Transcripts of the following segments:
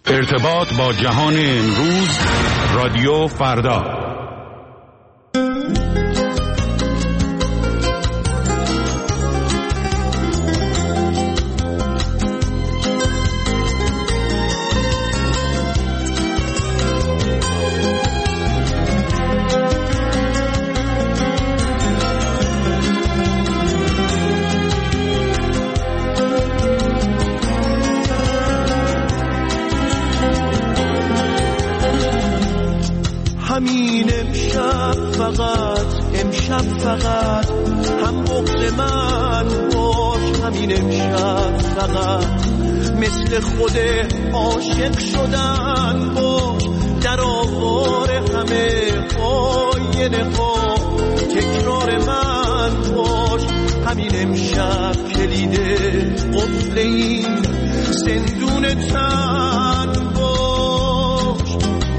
ارتباط با جهان امروز، رادیو فردا. همین امشب فقط هم بغض من باش، همین امشب فقط مثل خود عاشق شدن باش، در آوار همه آینه ها تکرار من باش، همین امشب کلید قفل این زندون تن باش،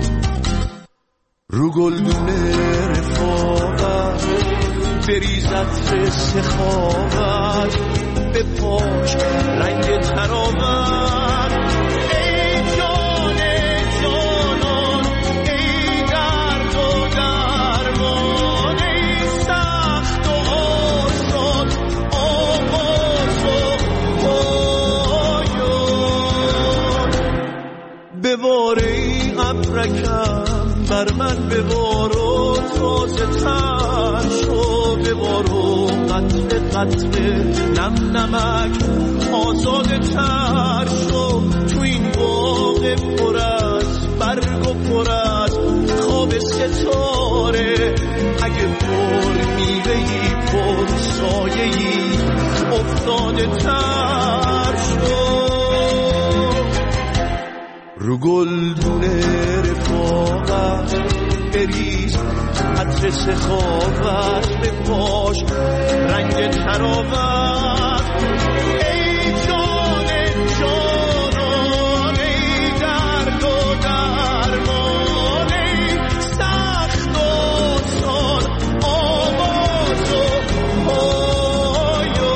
رو گلدونه رفاقت بریز عطر سخاوت، به پاش رنگ تراوت، ای جان جانان، ای درد و درمان، ای سخت و آسان، آغاز و پایان، بباره ای ابرکم بر من ببار و تازه تر شو، ببار و قطره قطره نم نمک آزاده تر شو، تو این باغ پر از برگ و پر از خواب ستاره، اگه پر میوه‌ای پر سایه‌ای افتاده تر شو، رو گلدونه رفاقت بریز عطر سخاوت، به پاش رنگ تراوت، ای جان جانان، ای درد و درمان، ای سخت و آسان، آغاز و پایان.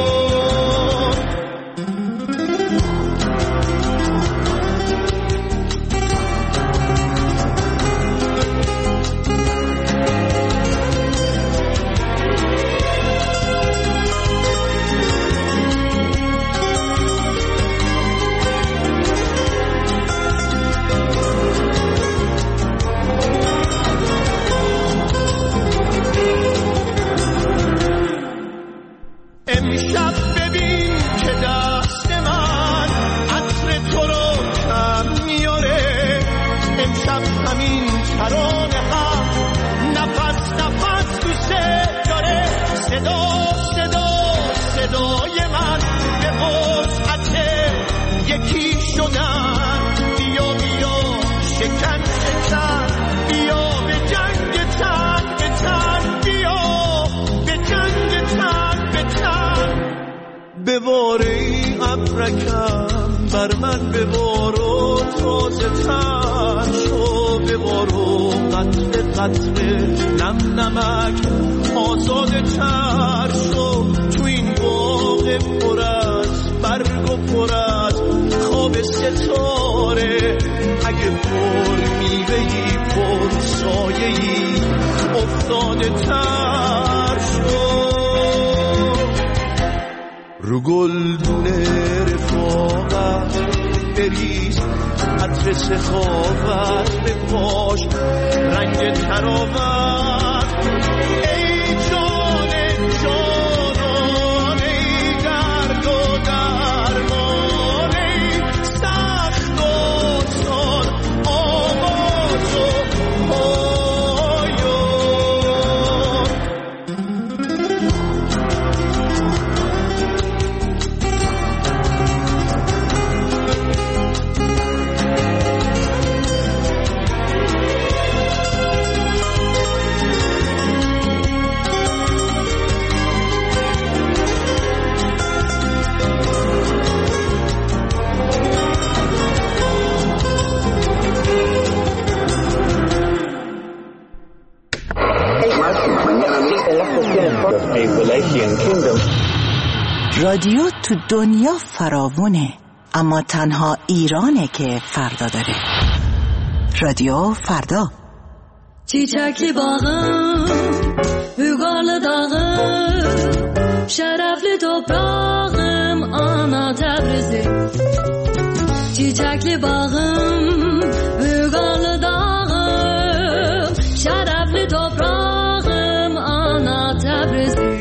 امشب ببین که دست من عطر تو رو کم میاره، امشب همین ترانه هم نفس نفس دوست داره، صدا صدا صدای من به وسعت یکی شدن، بیا بیا شکن شکن، بیا به جنگ تن به تن، بیا به جنگ تن به تن، بباره ای ابرکم بر من ببار و تازه تر شو، ببار و قطره قطره نم نمک آزاده تر شو، تو این باغ پر از برگ و پر از خواب ستاره، اگه پر میوه‌ای پر سایه‌ای افتاده تر شو، رو گلدونه رفاقت بریز عطر سخاوت، به پاش رنگ تراوت، ای جان جانان، ای درد و درمان، ای سخت و آسان، آغاز و پایان. رادیو تو دنیا فراوونه، اما تنها ایرانه که فردا داره. رادیو فردا. چیچکلی باغم بوگال داغم شرفلی toprağım ana Təbrizi çiçekli bağım bوگال dağım şerefli toprağım ana Təbrizi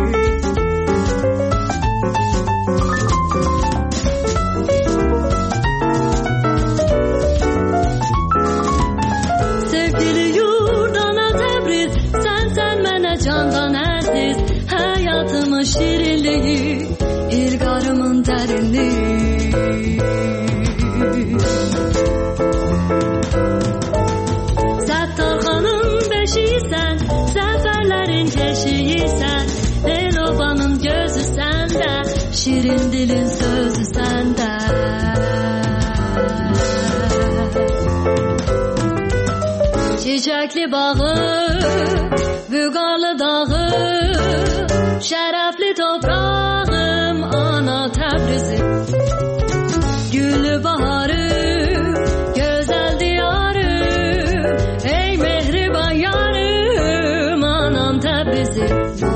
sevgili yurt ana Təbriz sen mənə candan əziz hayatımın şirinliği ilgarımın derinliği Zəttarxanın beşiysən Zəfərlərin keşiysən Elobanın gözü səndə Şirin dilin sözü səndə Çiçəkli bağı Vüqarlı dağı Şərəfli toprağım ana Təbrizi Güllü baharı Gözəl diyarım Ey mehriban yarım anam Təbrizi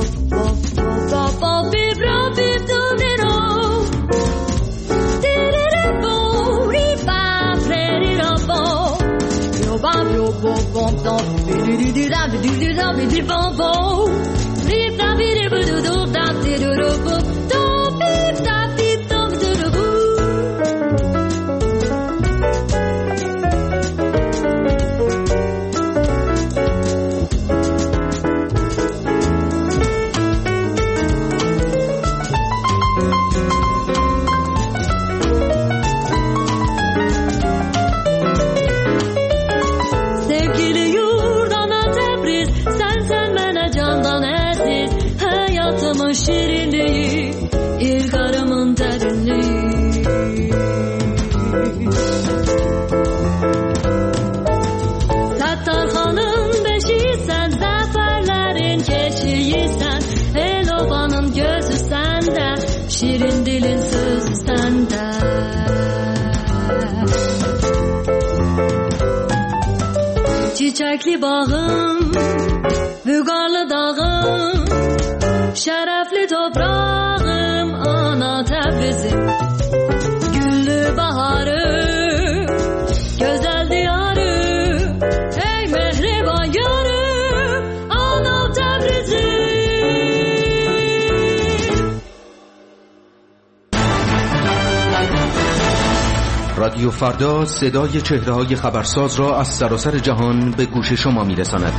şirinliği ilgarımın derinliği Zəttarxanın beşiysən Zəfərlərin keşiysən Elobanın gözü səndə Şirin dilin sözü səndə Çiçəkli bağım Vüqarlı dağım Şərəfli toprağım ana Təbrizi Güllü baharı Gözəl diyarı Ey mehriban yarım ana Təbrizi رادیو فردا صدای چهره‌های خبرساز را از سراسر جهان به گوش شما می‌رساند.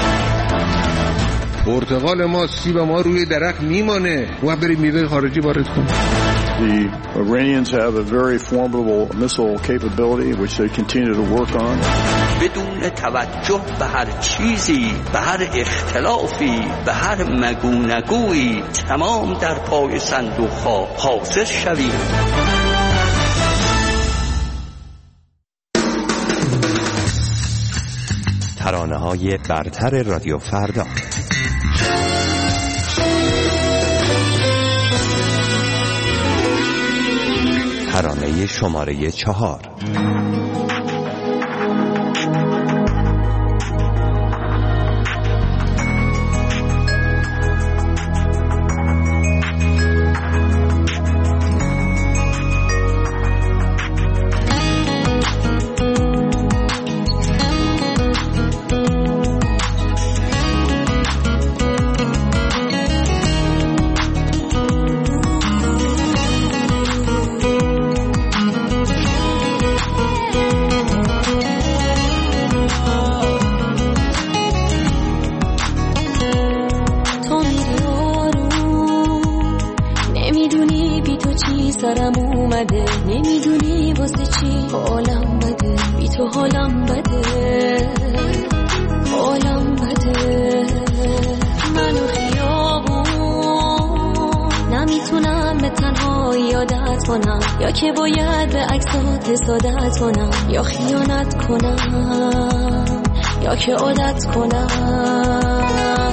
پرتقال ما سیب ما روی درخت میمانه و بریم میوه خارجی وارد کنیم. The Iranians have a very formidable missile capability which they continue to work on. بدون توجه به هر چیزی، به هر اختلافی، به هر مگونگویی تمام در پای صندوق‌ها حاضر شویم. ترانه‌های برتر رادیو فردا. ترانه شماره 4. نمیدونی واسه چی حالم بده بی تو حالم بده حالم بده منو خیابون نمیتونم به تنهایی عادت کنم یا که باید به عکسات حسادت کنم یا خیانت کنم یا که عادت کنم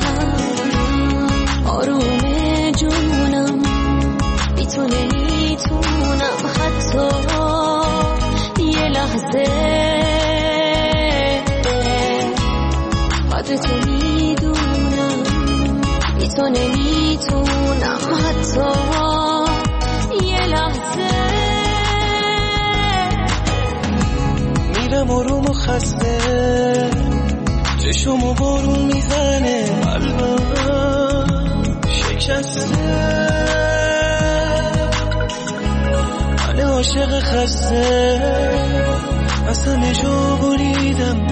آروم جونم بی تو نمیتونم حتی یه لحظه قدر تو میدونم بی تو نمیتونم حتی یه لحظه میرم آروم و خسته چشم و بارون میزنه قلبم شکسته من عاشق خسته از همه جا بریدم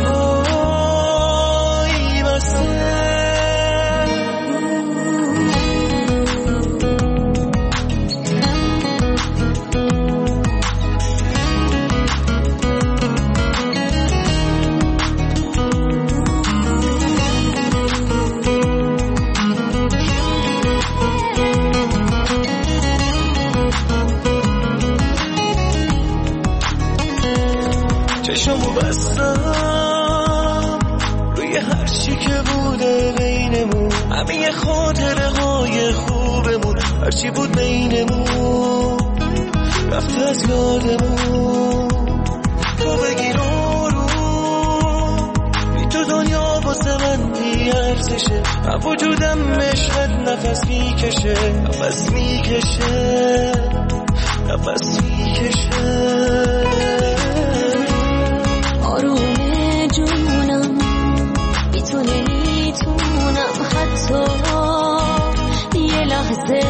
تنهایی بسته چشمو بستم روی هر چی که بوده بینمون همه خاطره های خوبمون هرچی بود بینمون رفته از یادمون تو بگیر آروم بی تو دنیا واسه من بی ارزشه من وجودم عشقت نفس میکشه نفس میکشه نفس میکشه آرومه جونم بی تو نمیتونم حتی یه لحظه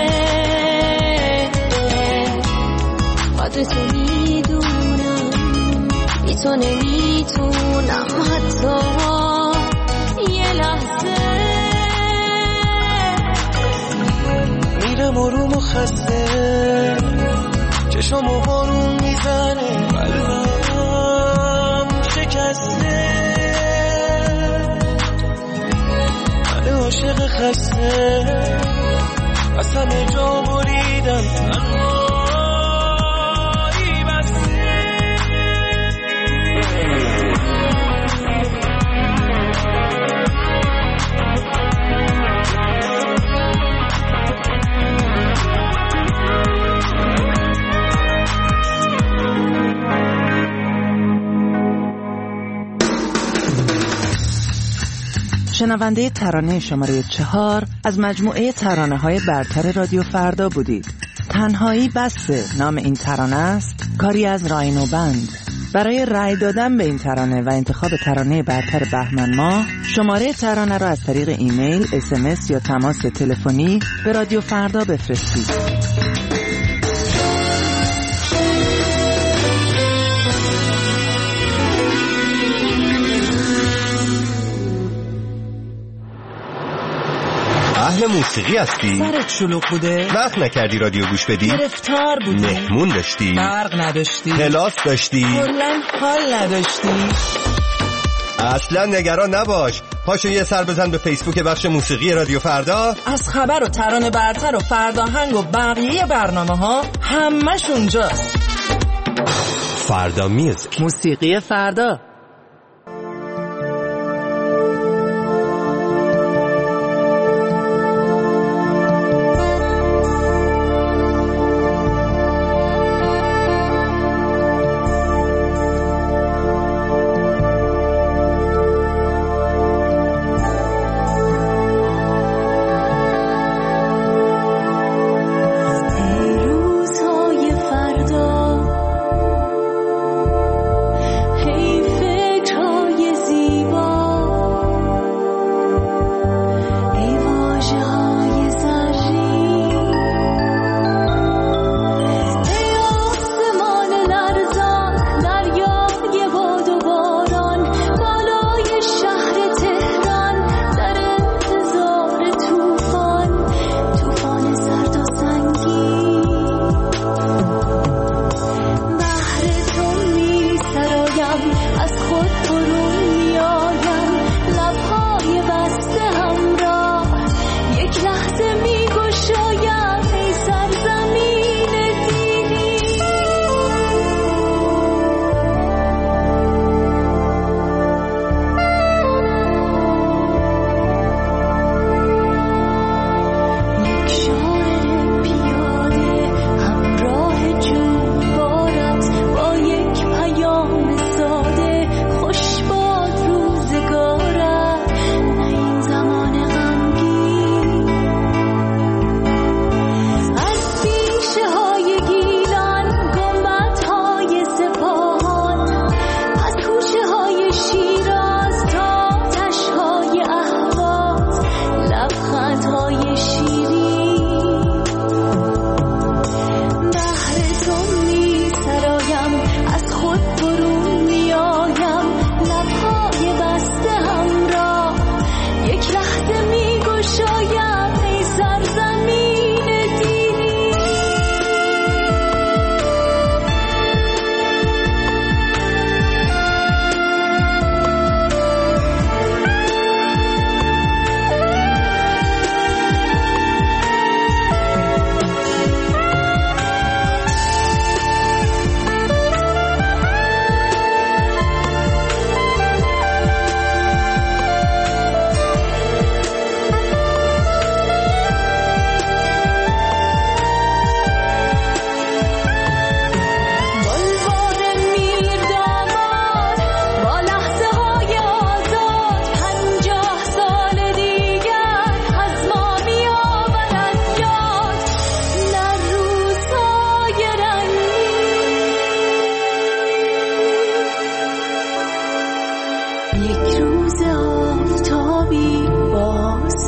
قدر تو میدونم بی تو نمیتونم حتی یه لحظه میرم آروم و خسته چشم و بارون میزنه قلبم شکسته من عاشق خسته از همه جا بریدم تنهایی بسته شنونده ترانه شماره 4 از مجموعه ترانه‌های برتر رادیو فردا بودید. تنهایی بسه نام این ترانه است، کاری از راینو بند. برای رأی دادن به این ترانه و انتخاب ترانه برتر بهمن ماه شماره ترانه را از طریق ایمیل، SMS یا تماس تلفنی به رادیو فردا بفرستید. اهل موسیقی هستی؟ سرت شلوغ بوده؟ وقت نکردی رادیو گوش بدی؟ گرفتار بودی؟ مهمون داشتی؟ برق نداشتی؟ کلاس داشتی؟ کلاً حال نداشتی؟ اصلا نگران نباش، پاشو یه سر بزن به فیسبوک بخش موسیقی رادیو فردا. از خبر و ترانه برتر و فرداهنگ و بقیه برنامه ها همش اونجاست. فردا میوزیک، موسیقی فردا. روزهای فردا حیف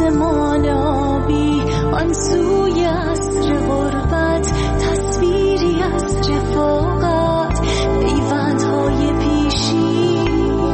آسمان آبی آن سوی عصر غربت تصویری از رفاقت پیوندهای پیشی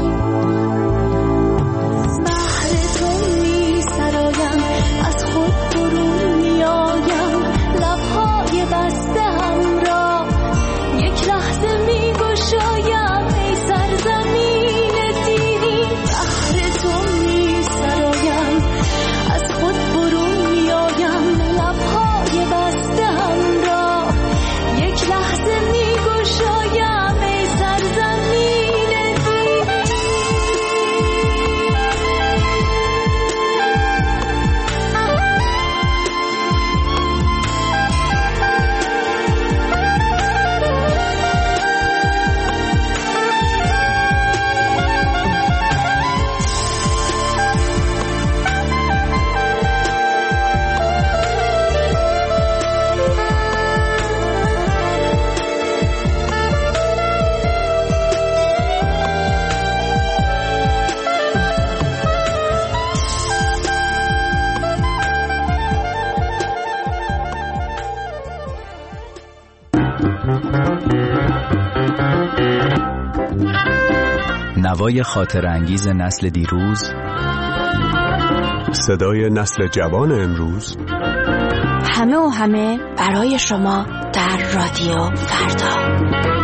بحر تو می سرایم از خود برون می آیم لبهای بسته هم را یک لحظه می گشایم ای سرزمین دیرین بحر تو می سرایم از خود برون می آیم لبهای بسته هم را یک لحظه می گشایم ای سرزمین دیرین نوای خاطر انگیز نسل دیروز، صدای نسل جوان امروز، همه و همه برای شما در رادیو فردا.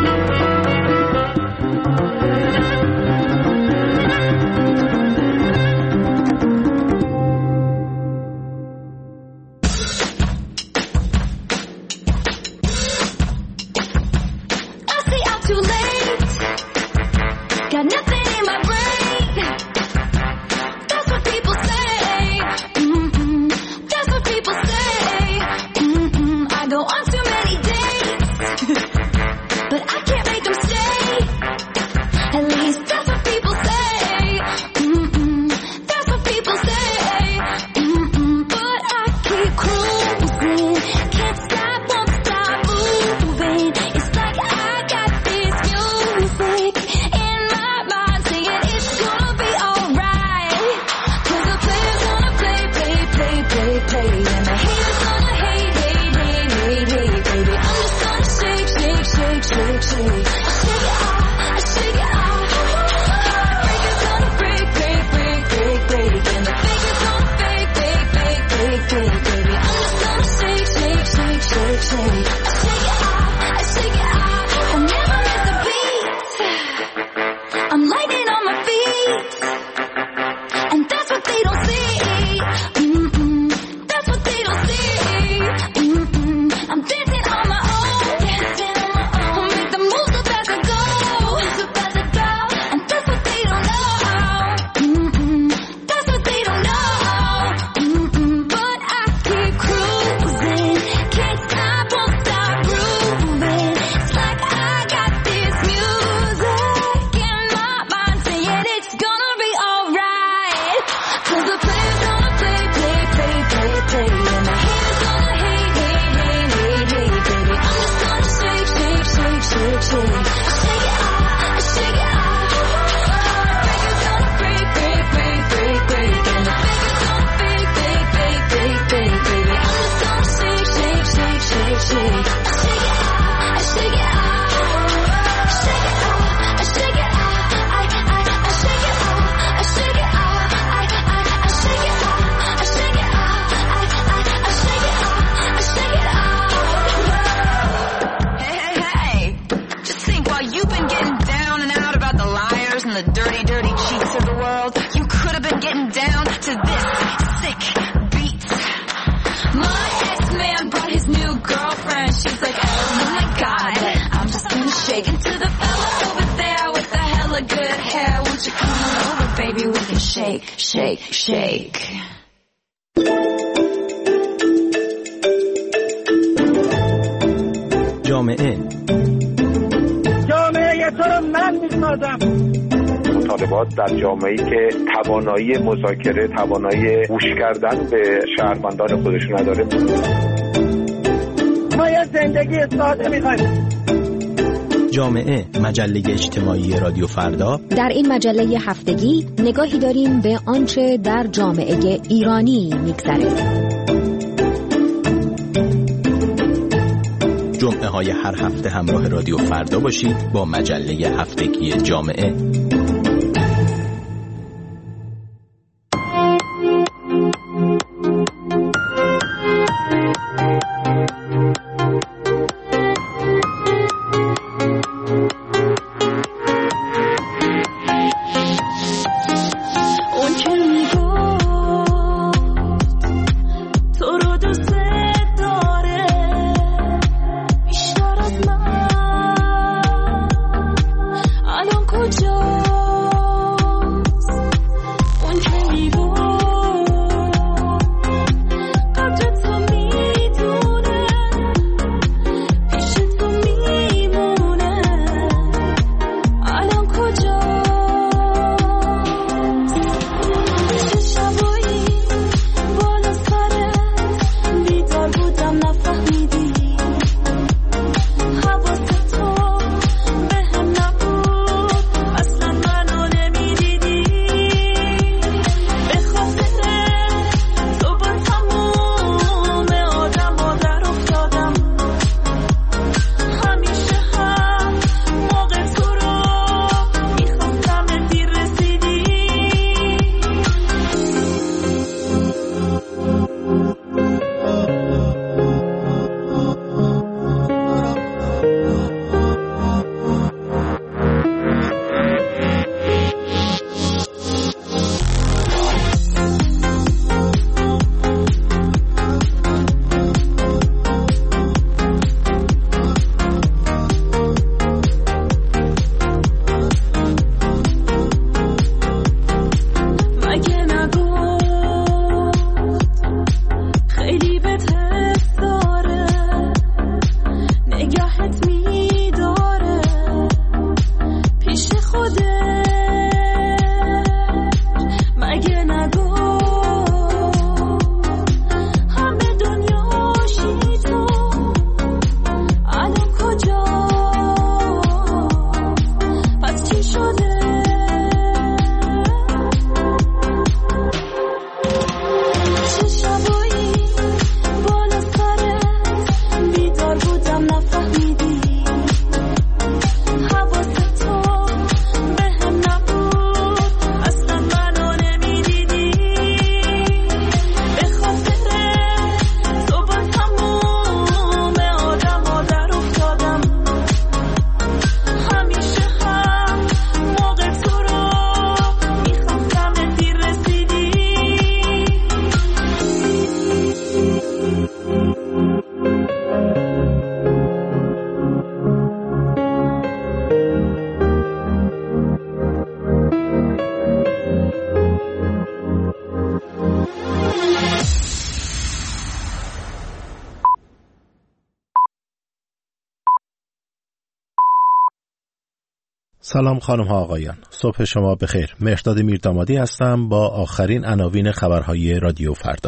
جامعه تو رو من میسازم. مطالبات در جامعه‌ای که توانایی مذاکره، توانایی گوش کردن به شهروندان خودش نداره. ما یه زندگی ساده میخوایم. جامعه، مجله اجتماعی رادیو فردا. در این مجله هفتگی نگاهی داریم به آنچه در جامعه ایرانی میگذره. جمعه های هر هفته همراه رادیو فردا باشید با مجله هفتگی جامعه. سلام خانم ها آقایان، صبح شما بخیر. مهرداد میردامادی هستم با آخرین عناوین خبرهای رادیو فردا.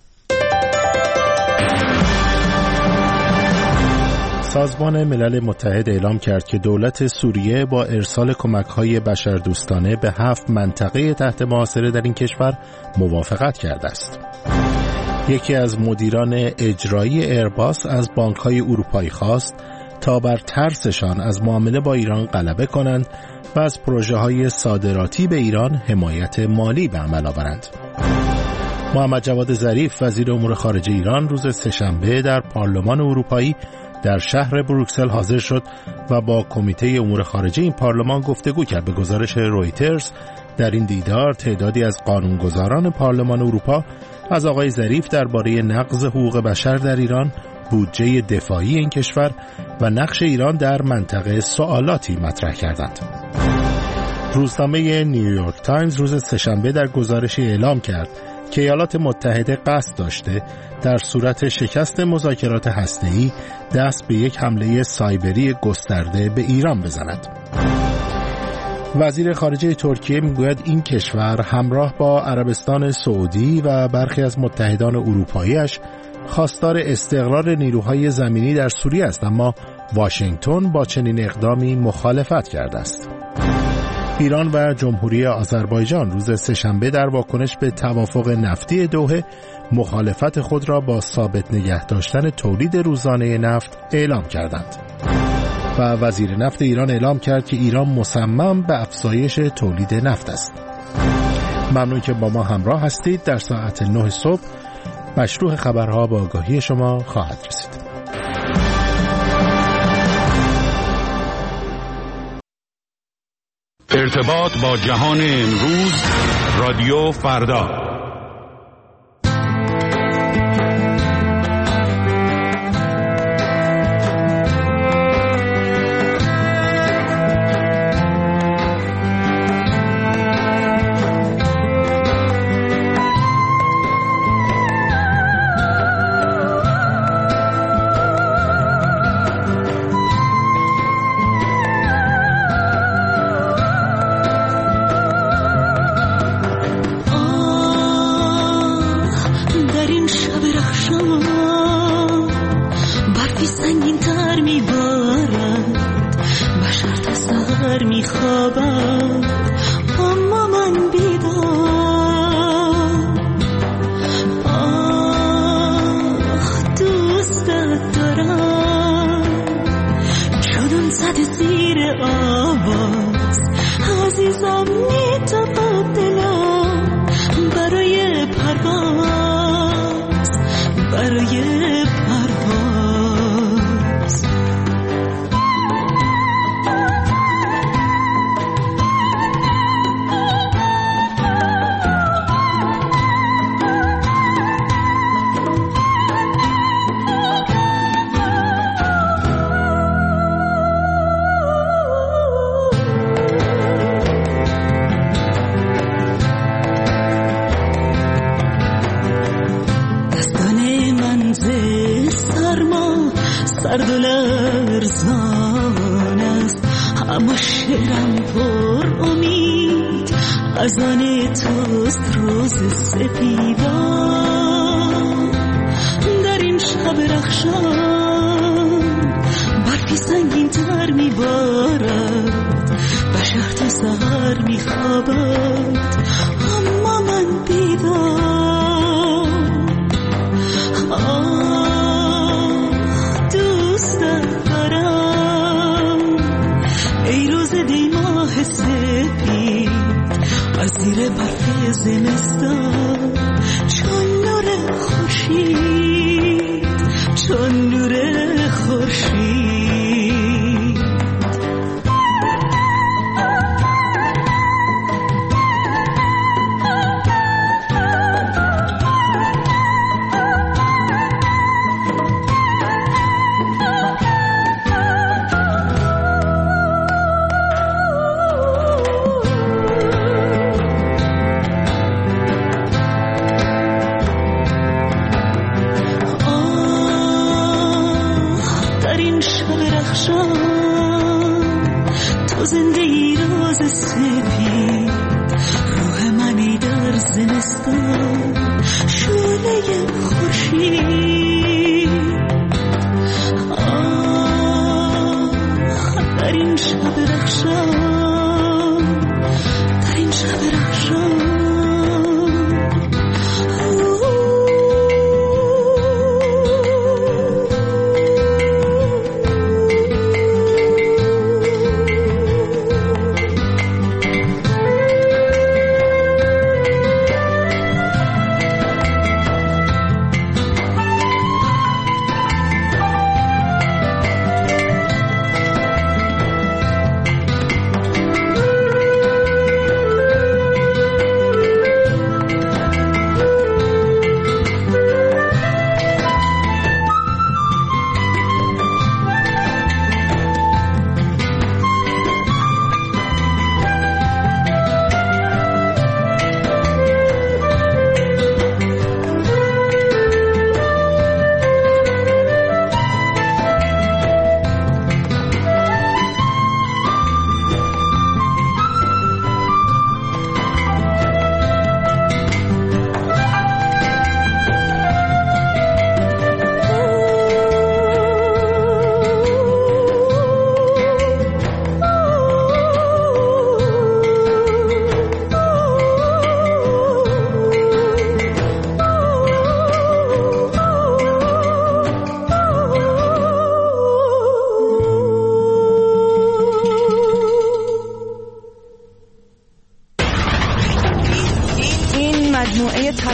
سازمان ملل متحد اعلام کرد که دولت سوریه با ارسال کمک‌های بشردوستانه به 7 منطقه تحت محاصره در این کشور موافقت کرده است. یکی از مدیران اجرایی ایرباس از بانک‌های اروپایی خواست تا بر ترسشان از معامله با ایران غلبه کنند و از پروژه‌های صادراتی به ایران حمایت مالی به عمل آورند. محمد جواد ظریف وزیر امور خارجه ایران روز سه‌شنبه در پارلمان اروپایی در شهر بروکسل حاضر شد و با کمیته امور خارجه این پارلمان گفتگو کرد. به گزارش رویترز در این دیدار تعدادی از قانونگذاران پارلمان اروپا از آقای ظریف درباره نقض حقوق بشر در ایران، بودجه دفاعی این کشور و نقش ایران در منطقه سوالاتی مطرح کردند. روزنامه نیویورک تایمز روز سه‌شنبه در گزارشی اعلام کرد که ایالات متحده قصد داشته در صورت شکست مذاکرات هسته‌ای دست به یک حمله سایبری گسترده به ایران بزند. وزیر خارجه ترکیه میگوید این کشور همراه با عربستان سعودی و برخی از متحدان اروپایی‌اش خواستار استقرار نیروهای زمینی در سوریه است، اما واشنگتن با چنین اقدامی مخالفت کرده است. ایران و جمهوری آذربایجان روز سه‌شنبه در واکنش به توافق نفتی دوحه مخالفت خود را با ثابت نگه داشتن تولید روزانه نفت اعلام کردند. و وزیر نفت ایران اعلام کرد که ایران مصمم به افزایش تولید نفت است. ممنون که با ما همراه هستید. در ساعت 9 صبح مشروع خبرها با آگاهی شما خواهد رسید. ارتباط با جهان امروز، رادیو فردا.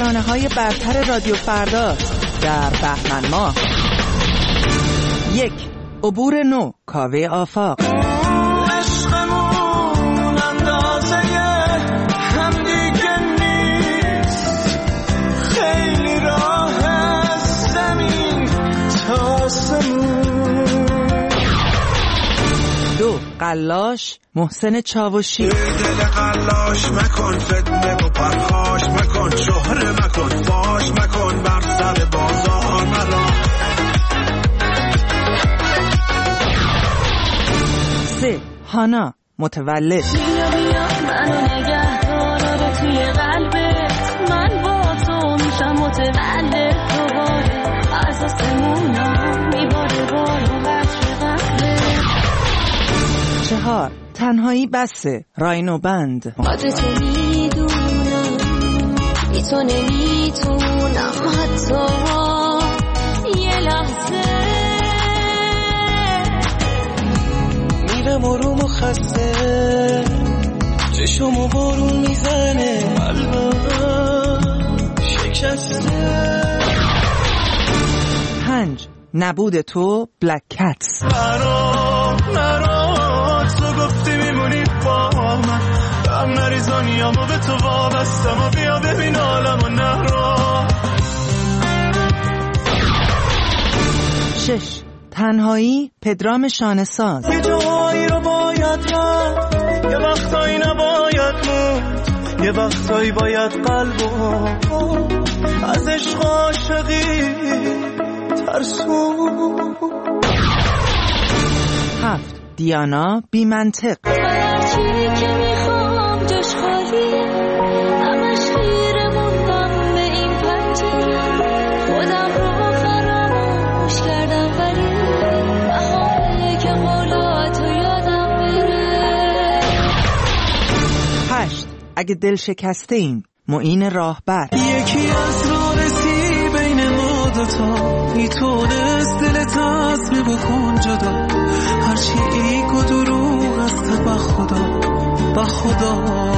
ترانه‌های برتر رادیو فردا در بهمن ماه. 1. عبور نو، کاوه آفاق. عشقمون اندازه هم دیگه نیست، خیلی راه زمین تا آسمون. 2. قلاش، محسن چاوشی. دل قلاش مکن، فتنه و پرخاش مکن، شهره مکن، فاش مکن، بر سر بازار مرا. 3. هانا، متولد. بیا بیا منو نگه دار توی قلبت، من با تو میشم متولد دوباره، از آسمونم میباره بارو قطر قطره. 4. تنهایی بسه، راینو بند. قدرت میدونم بی تو نمیتونم حتی یه لحظه. میرم رومو خسته، چشمو بارون میزنه، قلبم شکسته. 5. نبود تو، بلک کتس. مرا تو گفتی میمونی با من، هم نریزانیامو به تو وابستم و بیا ببین عالمو نرا. 6. تنهایی، پدرام شانه‌ساز. یه جایی رو باید رفت، یه وقتایی نباید موند، یه وقتایی باید قلبو از عشق عاشقی ترسون. 7. دیانا، بی منطق. هرچی که میخوام جاش خالیه، همش خیره موندم به این پنجره، خودم رو فراموش کردم ولی بهاره که قولاتو یادم بره. 8. اگه دل شکسته ایم، معین راهبر. یکی از رابطی بین ما دوتا میتونست دلت از می بکن جدا، هرچی ایگ و دروغ است با خدا با خدا.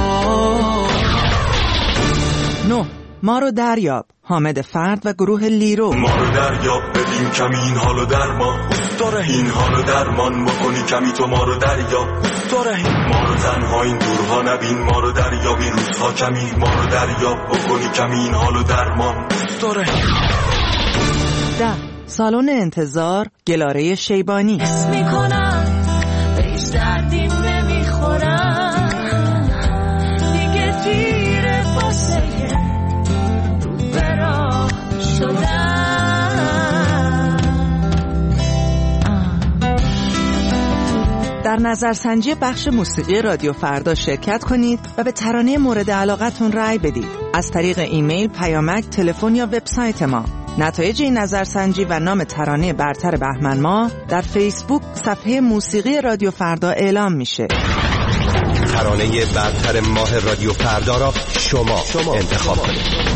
9. ما رو دریاب، حامد فرد و گروه لیرو. ما رو دریاب بدیم کمی این حالو درمان، داره این حالو درمان بکنی کمی تو ما رو دریاب، داره ما رو تنها این دورها نبین، ما رو دریاب این روزها کمی، ما رو دریاب بکنی کمی این حالو درمان، داره. 10. سالن انتظار، گلاره شیبانی. حس میکنم به هیچ دردی نمیخورم، دیگه دیره واسه رو به راه شدم. در نظرسنجی بخش موسیقی رادیو فردا شرکت کنید و به ترانه مورد علاقتون رأی بدید از طریق ایمیل، پیامک، تلفن یا وبسایت ما. نتایج این نظرسنجی و نام ترانه برتر بهمن ماه در فیسبوک صفحه موسیقی رادیو فردا اعلام میشه. ترانه برتر ماه رادیو فردا را شما انتخاب کنید.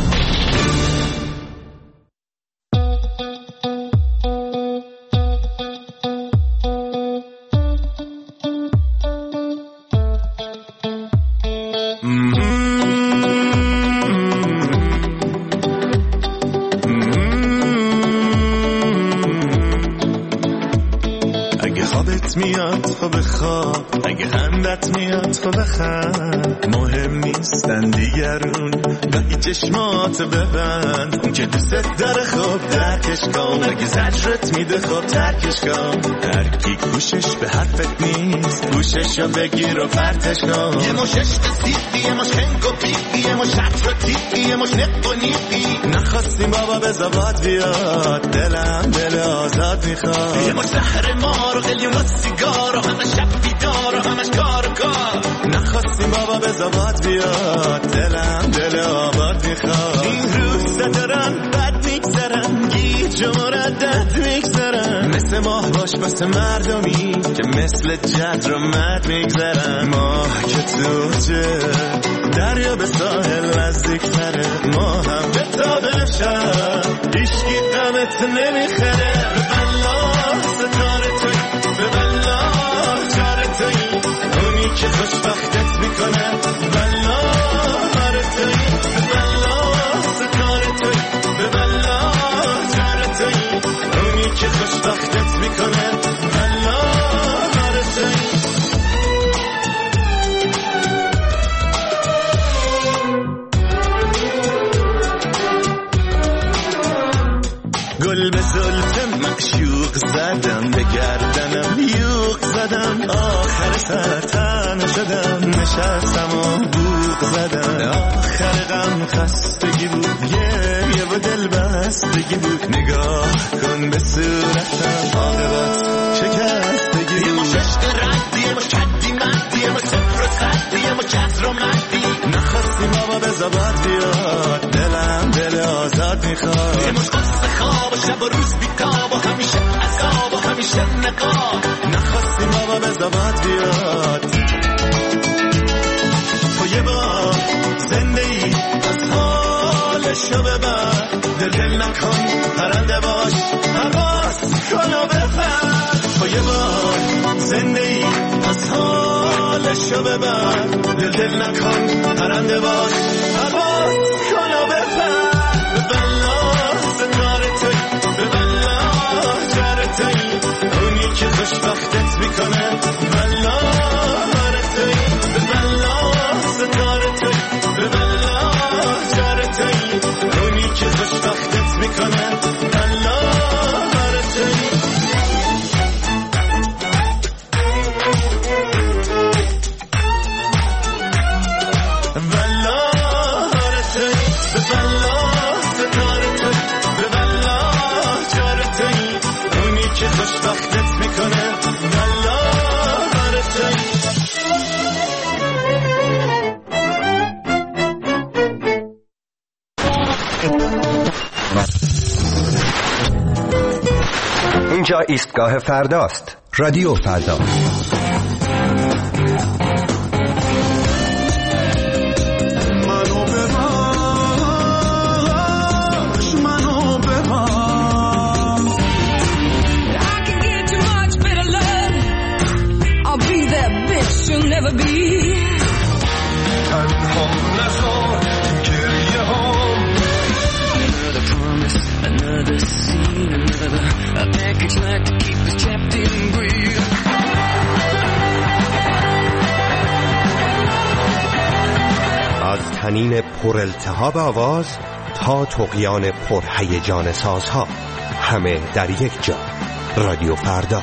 تو بخواب، اگه خندت میاد تو بخند، مهم نیستن دیگرون و ای چشمات ببند، اون که دوست داره خوب درکش کن، اگه زجرت میده خوب ترکش کن، هر کی گوشش به حرفت نیست گوششو بگیر و پرتش کن. یه مش عشق سیدی، یه مش خنگ و پیدی، یه مش عطر و تیدی، یه مش نق و نیدی، نخواستیم بابا به زباد بیاد، دلم دل آزاد میخواد، یه مش زهر مار و قلیون و سیگار و همه شب بیدار و همش کار و کار، نخواستیم بابا به زباد بیاد، دلم دل آباد میخواد. این روزا دارن بد میگذرن، گیج و مردد میگذرن، مثل ماه باش واسه مردمی که مثل جد رو مد میگذرن. ماه که توجه دریا به ساحل نزدیکتره، ما هم به تابه شب هیچکی غمت نمیخره. به بلا ستاره توی، به بلا جار توی، اونی که خوشبختت میکنه، بلا هر توی، به بلا ستاره زدم آخر سر تنها شدم نشستم و بوق زدم آخر غم خستگی بود گریه و دل بستگی بود نگاه کن به صورتم عاقبت شکستگی بود یه ما ششت ردی یه ما کدی مدی یه ما صفر و خدی یه ما کسر و مدی نخواستیم بابا به زباد بیاد دلم دل آزاد میخواد یه مش قصه خواب و شب و روز بیتاب و همیشه عذاب و همیشه نقاب نخواستیم بابا به زباد بیاد تو یه بار زنده ای از حالشو ببر دل نکن پرنده باش پرواز کن و بپر تو یه بار زنده ای از حالشو ببر دل نکن پرنده باش پرواز کن و بپر به بلا زنار توی به بلا جر توی اونی که خوشبختت میکنه بلا توی به بلا زنار توی به بلا جر توی اونی که خوشبختت میکنه بلا توی که خوشبختت میکنه بلا اینجا ایستگاه فرداست. رادیو فردا. You'll never be another promise, another scene, another a package like to keep us trapped in greed. از طنین پر التهاب آواز تا طغیان پر هیجان سازها، همه در یک جا. رادیو فردا.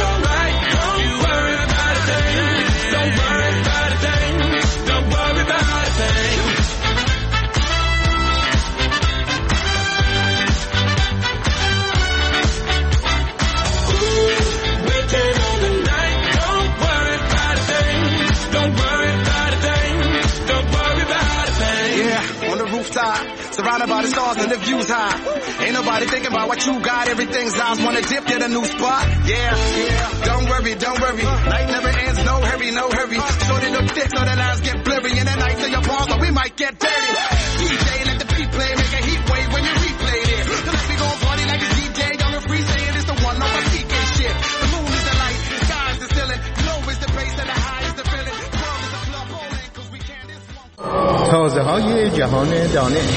Don't worry about a thing. Don't worry about poolside, surrounded by the stars and the views high. Ain't nobody thinking about what you got. Everything's eyes wanna dip, get a new spot. Yeah, don't worry, night never ends, no hurry, shorty look thick so the lines get blurry. In the night to your balls, or we might get dirty. DJ, let the beat play, make a heat wave when you replay it. So let me go party like a DJ on the free, saying it's the one on my PK shit. The moon is the light, the sky is the ceiling, glow is the base and the high is the feeling. The world is a club, all in, cause we can't this one. تازه های جهان دانش.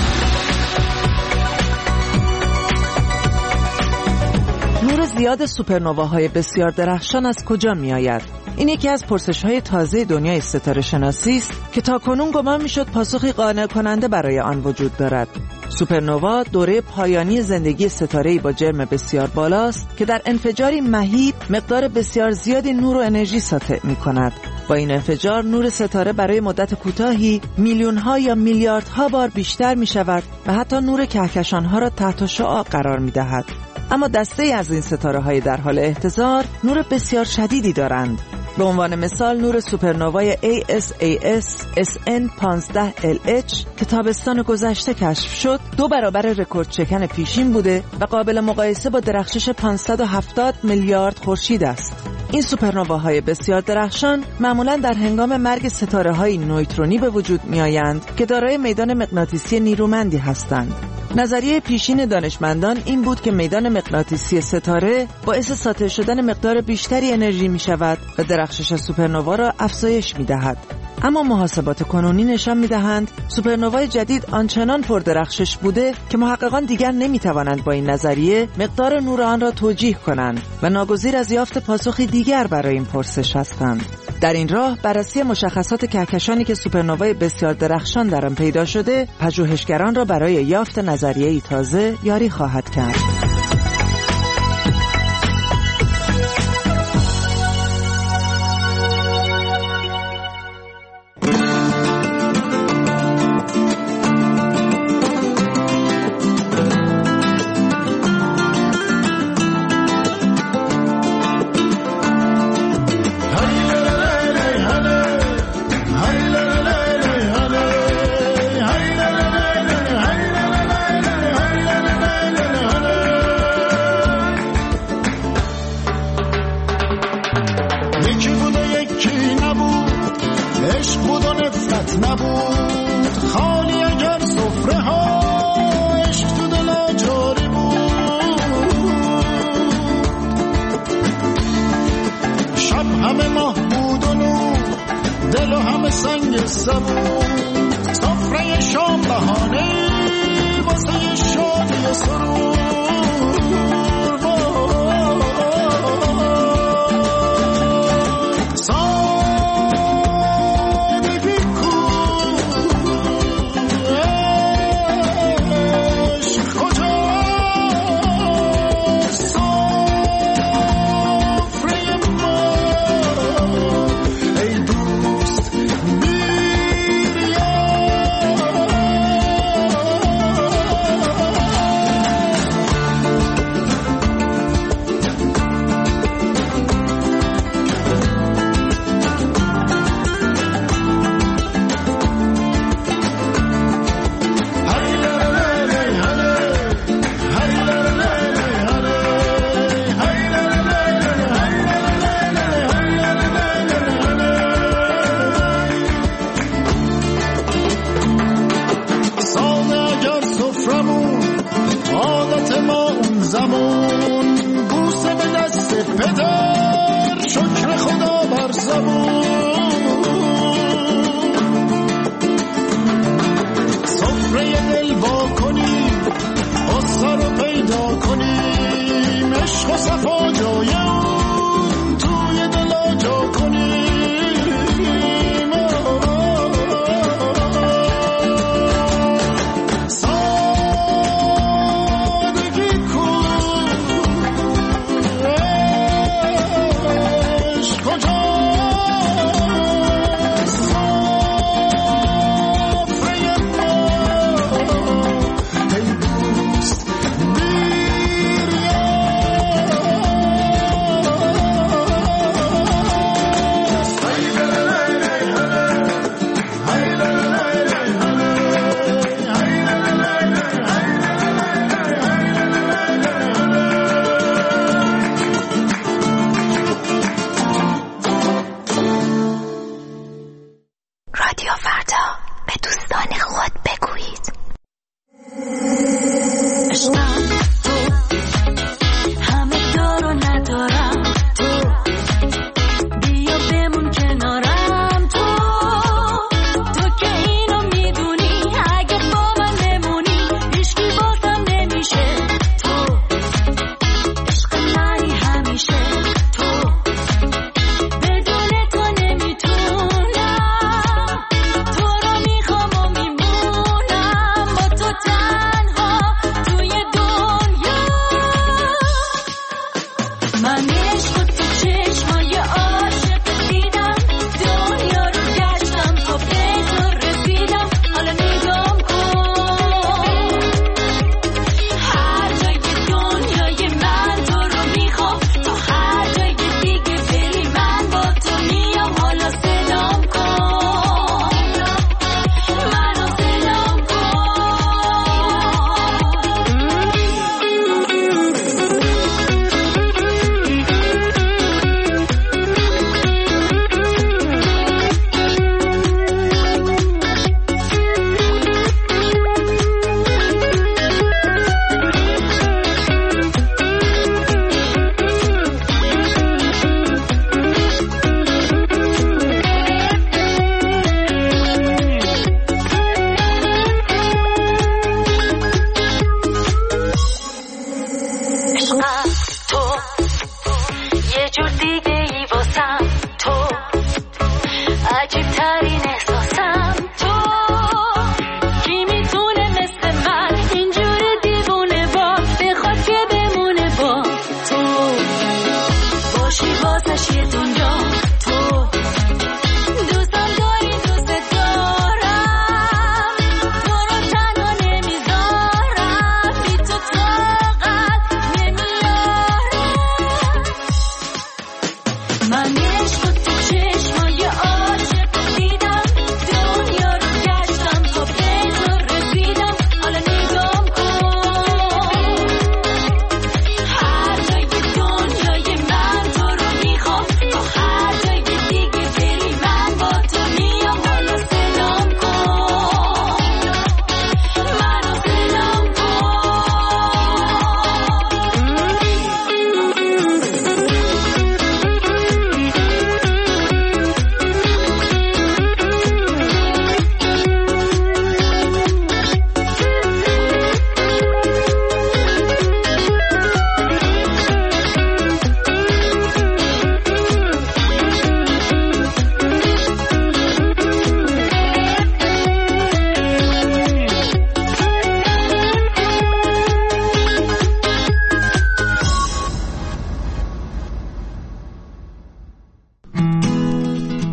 نور زیاد سوپرنواهای بسیار درخشان از کجا می آید؟ این یکی از پرسش‌های تازه دنیای ستاره شناسی است که تاکنون گمان می‌شد پاسخی قانع کننده برای آن وجود دارد. سوپرنوا دوره پایانی زندگی ستاره‌ای با جرم بسیار بالاست که در انفجاری مهیب مقدار بسیار زیادی نور و انرژی ساطع می‌کند. با این انفجار نور ستاره برای مدت کوتاهی میلیون‌ها یا میلیاردها بار بیشتر می‌شود و حتی نور کهکشان‌ها را تحت شعاع قرار می‌دهد. اما دسته‌ای از این ستاره‌های در حال احتضار نور بسیار شدیدی دارند. به عنوان مثال نور سوپرنوای ASAS SN15LH که تابستان گذشته کشف شد 2 برابر رکورد شکن پیشین بوده و قابل مقایسه با درخشش 570 میلیارد خورشید است. این سوپرنواهای بسیار درخشان معمولاً در هنگام مرگ ستاره‌های نویترونی به وجود می‌آیند که دارای میدان مغناطیسی نیرومندی هستند. نظریه پیشین دانشمندان این بود که میدان مغناطیسی ستاره باعث ساطع شدن مقدار بیشتری انرژی می شود و درخشش سوپرنوا را افزایش می دهد. اما محاسبات کنونی نشان می دهند سوپرنوای جدید آنچنان پردرخشش بوده که محققان دیگر نمی توانند با این نظریه مقدار نور آن را توجیه کنند و ناگزیر از یافت پاسخی دیگر برای این پرسش هستند. در این راه بررسی مشخصات کهکشانی که سوپرنوای بسیار درخشان در آن پیدا شده پژوهشگران را برای یافت نظریه‌ای تازه یاری خواهد کرد.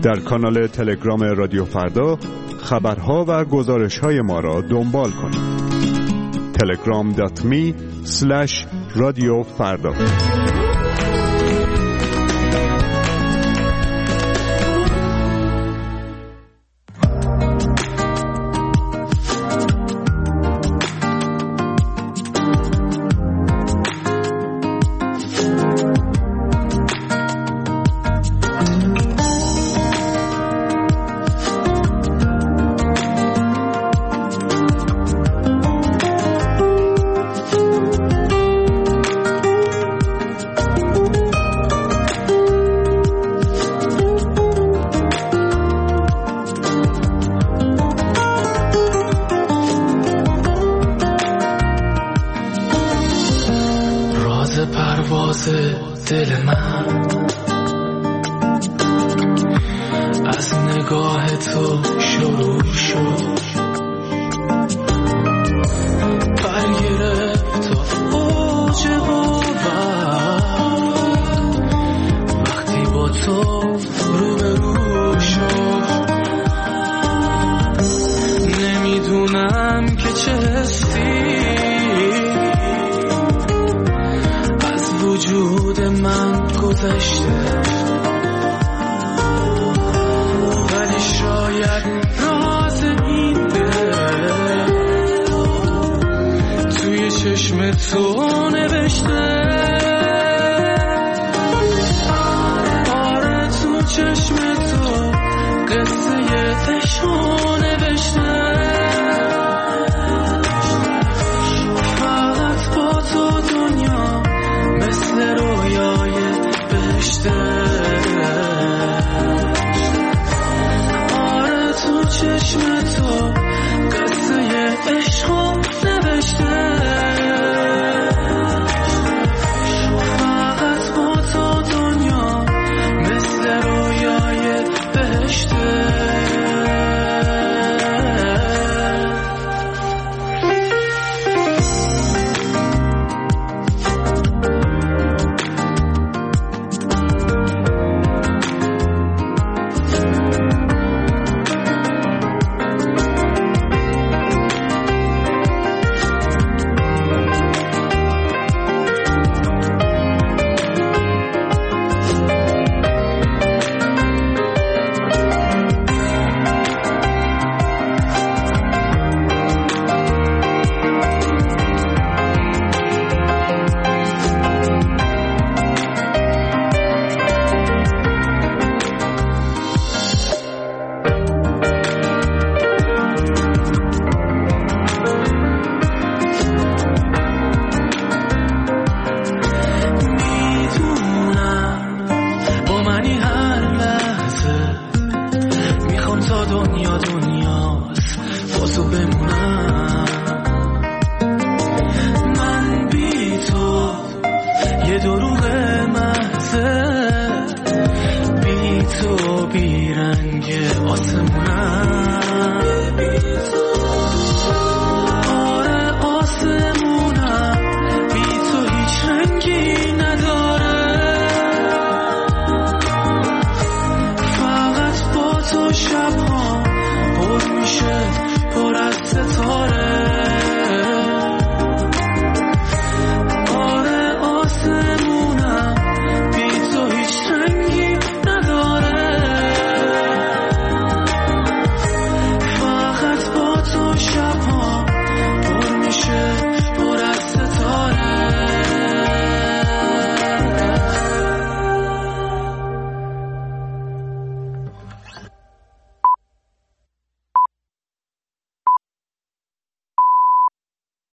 در کانال تلگرام رادیو فردا خبرها و گزارش‌های ما را دنبال کنید. telegram.me/رادیوفردا. دل من از نگاه تو شروع شد، برگرفت تا اوج قوت وقتی با تو روبرو شد. نمیدونم که چه حسی وجود من گذشته، ولی شاید راز این دل توی چشم تو نوشته. آره تو چشم